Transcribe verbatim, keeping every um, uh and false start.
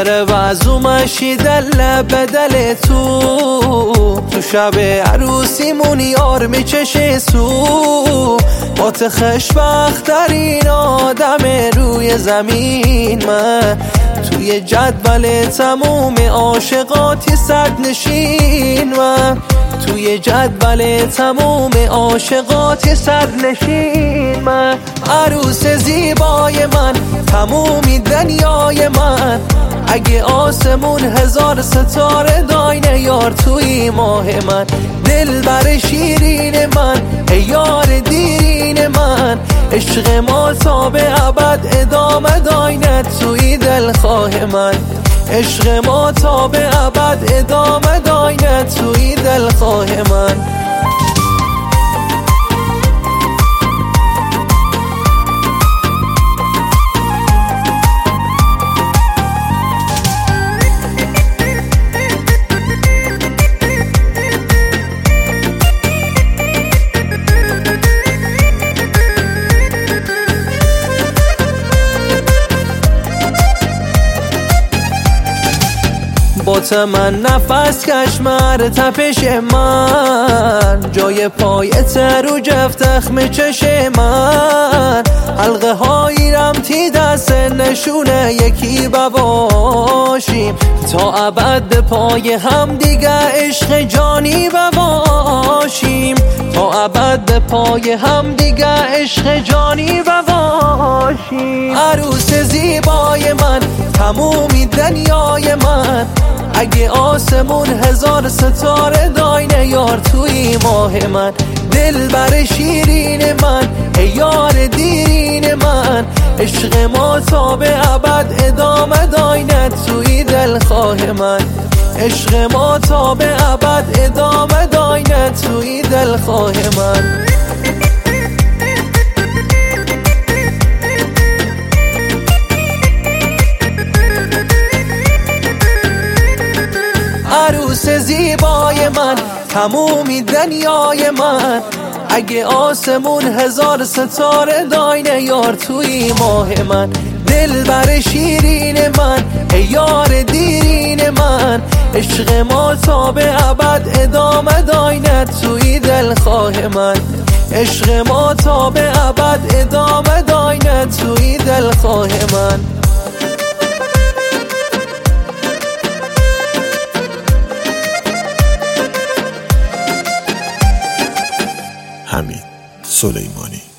دره وزومشی دل بدل تو تو شب عروسیمون یار میچشه سو بات خشبخترین آدم روی زمین من توی جدول تموم عاشقاتی صد نشین من توی جدول تموم عاشقاتی صد نشین من عروس زیبای من تمومی دنیای من اگه آسمون هزار ستاره داینه یار توی ماه من دل بر شیرین من ای یار دیرین من عشق ما تا به ابد ادامه داینه توی دلخواه من عشق ما تا به ابد ادامه داینه توی دلخواه من با من نفس کشمر تپش من جای پایت رو جفتخم چش من حلقه هایی رمتی دست نشونه یکی بباشیم تا ابد به پای هم دیگه عشق جانی بباشیم تا ابد به پای هم دیگه عشق جانی بباشیم عروس زیبای من تمومی دنیای من اگه آسمون هزار ستاره داینه یار توی ماه من دل بر شیرین من ای یار دیرین من عشق ما تا به ابد ادامه داینه توی دلخواه من عشق ما تا به ابد ادامه داینه توی دلخواه من عروس زیبای من تمومی دنیای من اگه آسمون هزار ستاره داینه یار توی ماه من دل بر شیرین من ای یار دیرین من عشق ما تا به ابد ادامه داینه توی دلخواه من عشق ما تا به ابد ادامه داینه توی دلخواه من حمید سلیمانی.